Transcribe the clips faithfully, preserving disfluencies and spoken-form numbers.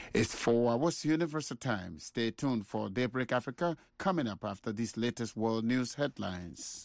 It's four hours Universal Time. Stay tuned for Daybreak Africa coming up after these latest world news headlines.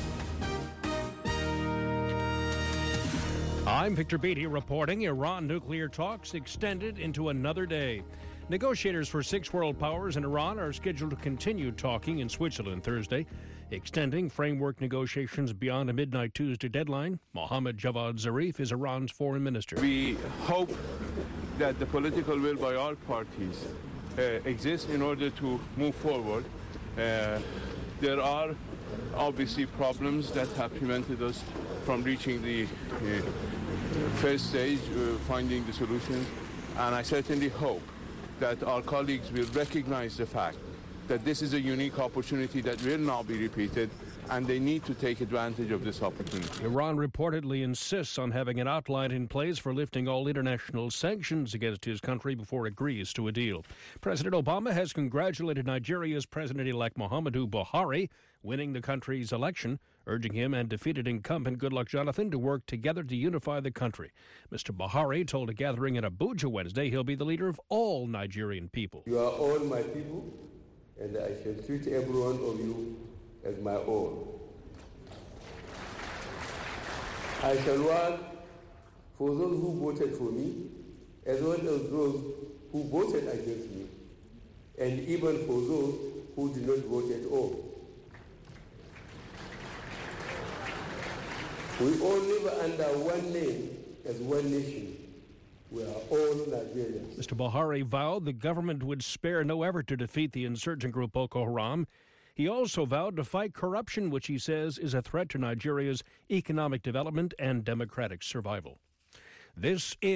I'm Victor Beatty reporting Iran nuclear talks extended into another day. Negotiators for six world powers in Iran are scheduled to continue talking in Switzerland Thursday, extending framework negotiations beyond a midnight Tuesday deadline. Mohammad Javad Zarif is Iran's foreign minister. We hope that the political will by all parties uh, exists in order to move forward. Uh, there are obviously problems that have prevented us from reaching the uh, first stage, uh, finding the solutions, and I certainly hope that our colleagues will recognize the fact that this is a unique opportunity that will not be repeated, and they need to take advantage of this opportunity. Iran reportedly insists on having an outline in place for lifting all international sanctions against his country before it agrees to a deal. President Obama has congratulated Nigeria's President-elect Muhammadu Buhari, winning the country's election, urging him and defeated incumbent Goodluck Jonathan to work together to unify the country. Mister Buhari told a gathering in Abuja Wednesday he'll be the leader of all Nigerian people. You are all my people, and I shall treat every one of you as my own. I shall work for those who voted for me, as well as those who voted against me, and even for those who did not vote at all. We all live under one name as one nation. We are all Nigerians. Mister Buhari vowed the government would spare no effort to defeat the insurgent group Boko Haram. He also vowed to fight corruption, which he says is a threat to Nigeria's economic development and democratic survival. This is